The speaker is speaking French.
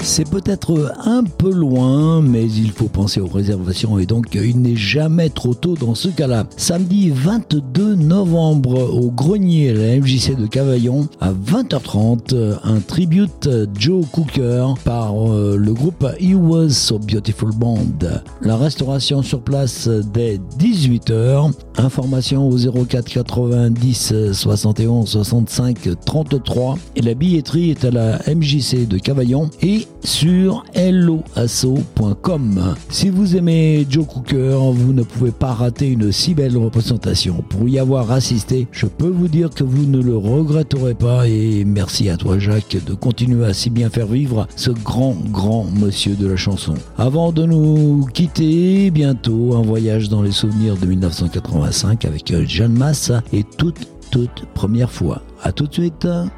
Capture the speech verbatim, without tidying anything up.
C'est peut-être un peu loin, mais il faut penser aux réservations et donc il n'est jamais trop tôt dans ce cas-là. Samedi vingt-deux novembre au Grenier à la M J C de Cavaillon à vingt heures trente, un tribute Joe Cooker par euh, le groupe He Was So Beautiful Band. La restauration sur place dès dix-huit heures. Information au zéro quatre quatre-vingt-dix soixante et onze soixante-cinq trente-trois et la billetterie est à la M J C de Cavaillon et sur hello asso point com. Si vous aimez Joe Cooker, vous ne pouvez pas rater une si belle représentation. Pour y avoir assisté, je peux vous dire que vous ne le regretterez pas et merci à toi Jacques de continuer à si bien faire vivre ce grand grand monsieur de la chanson. Avant de nous quitter, bientôt un voyage dans les souvenirs de mille neuf cent quatre-vingt-cinq avec Jeanne Masse et toute toute première fois. À tout de suite.